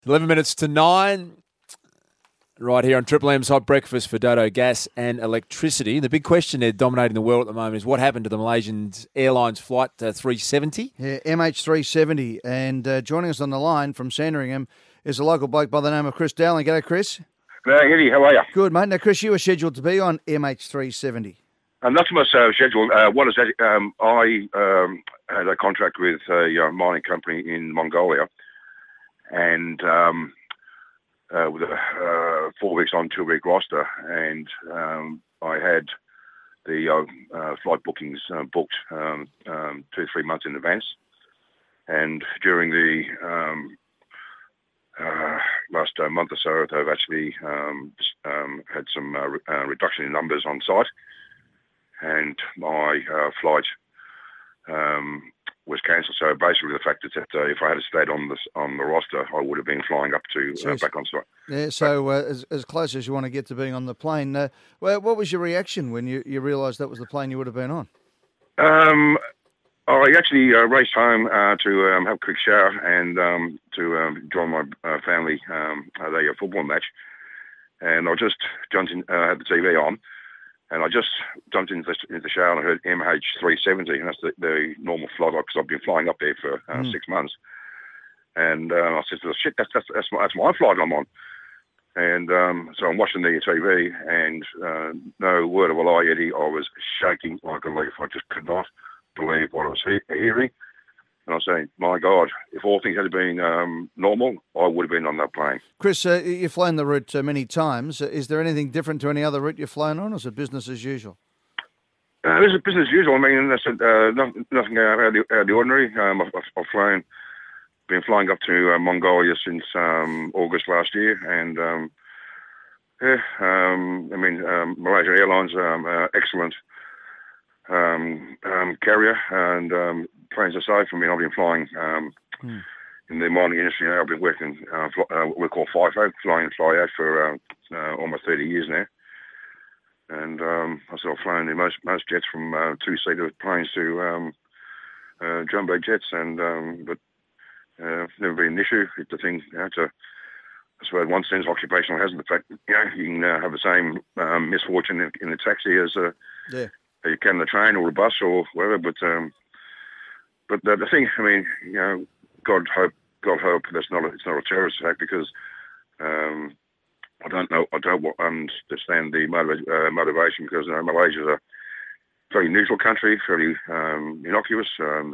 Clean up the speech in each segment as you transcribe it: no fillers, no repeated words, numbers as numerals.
11 minutes to 9. Right here on Triple M's Hot Breakfast for Dodo Gas and Electricity. The big question there dominating the world at the moment is what happened to the Malaysian Airlines Flight 370? Yeah, MH370. And joining us on the line from Sandringham is a local bloke by the name of Chris Dowling. G'day, Chris. G'day, Eddie. How are you? Good, mate. Now, Chris, you were scheduled to be on MH370. Not so much schedule. What is that? I had a contract with a mining company in Mongolia, and with a 4 weeks on, 2 week roster, and I had the flight bookings booked 2-3 months in advance. And during the last month or so, they've actually had some reduction in numbers on site, and my flight was cancelled. So basically, the fact is that if I had stayed on the roster, I would have been flying up to back on site. Yeah. So as close as you want to get to being on the plane, what was your reaction when you realised that was the plane you would have been on? I actually raced home to have a quick shower and to join my family at a football match. And I just jumped in, had the TV on, and I just jumped into the shower and I heard MH370, and that's the normal flight because I've been flying up there for 6 months. And I said, "Shit, that's my flight I'm on." And so I'm watching the TV, and no word of a lie, Eddie, I was shaking like a leaf. I just could not believe what I was hearing. And I was saying, my God, if all things had been normal, I would have been on that plane. Chris, you've flown the route many times. Is there anything different to any other route you've flown on, or is it business as usual? This is business as usual. I mean, that's nothing out of the ordinary. I've been flying up to Mongolia since August last year, and Malaysia Airlines, excellent carrier, and planes are safe. I mean, I've been flying in the mining industry now. I've been working we call FIFO, fly in, fly out, for almost 30 years now. And I've flown in most jets from two-seater planes to jumbo jets, and but never been an issue. It's a thing, it's a, I suppose, one sense occupational hazard. The fact you can have the same misfortune in the taxi as you can the train or the bus or whatever. But the thing, I mean, God hope it's not a terrorist attack, because I don't understand the motivation, because Malaysia is a very neutral country, fairly innocuous.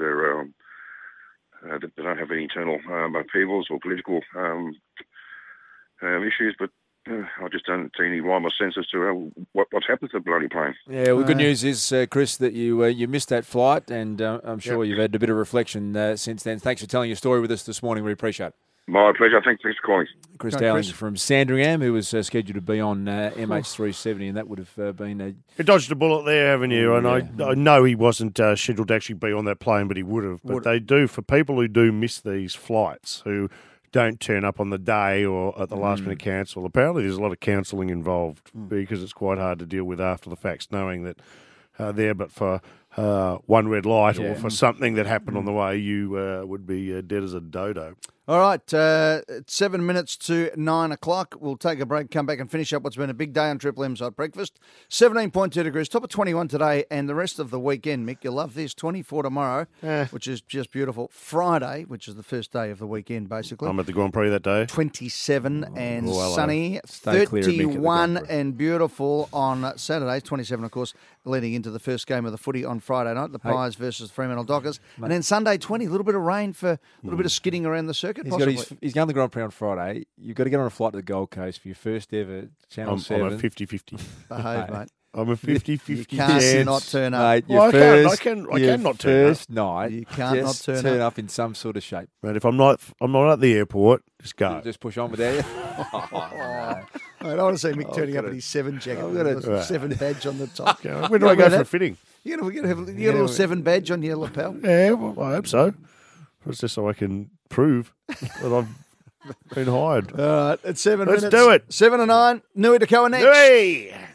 They don't have any internal upheavals or political issues, but I just don't see any rhyme or sense as to what's happened to the bloody plane. Yeah, well, good news is, Chris, that you missed that flight, and I'm sure you've had a bit of reflection since then. Thanks for telling your story with us this morning. We appreciate it. My pleasure. Thanks for calling. Chris Dowling from Sandringham, who was scheduled to be on MH370, and that would have been You dodged a bullet there, haven't you? And I know he wasn't scheduled to actually be on that plane, but he would have. But they do, for people who do miss these flights, who don't turn up on the day or at the last minute cancel. Apparently there's a lot of counselling involved, because it's quite hard to deal with after the facts, knowing that there, but for one red light or for something that happened on the way, you would be dead as a dodo. All right, it's 7 minutes to 9 o'clock. We'll take a break, come back and finish up what's been a big day on Triple M's Hot Breakfast. 17.2 degrees, top of 21 today, and the rest of the weekend, Mick, you'll love this, 24 tomorrow, which is just beautiful. Friday, which is the first day of the weekend, basically. I'm at the Grand Prix that day. 27 and sunny, Stay clear of Mick at the 31 Grand Prix. and beautiful on Saturday, 27, of course, leading into the first game of the footy on Friday night, the Pies versus Fremantle Dockers. And then Sunday, 20, a little bit of rain for a little bit of skidding around the circuit. He's going to the Grand Prix on Friday. You've got to get on a flight to the Gold Coast for your first ever Channel 7. I'm a 50-50. Behave, mate. I'm a 50-50. You can't not turn up. Mate, Well, I can not turn up. First night, You can't not just turn up in some sort of shape. But if I'm not at the airport, just go. Just push on without you. I want to see Mick turning up in his 7 jacket with a 7 badge on the top. When do I go for a fitting? You got a little 7 badge on your lapel. Yeah, well, I hope so. It's just so I can prove that I've been hired. All right, it's 7 Let's minutes. do it. 7 to 9. Nui to Coa next. Hey!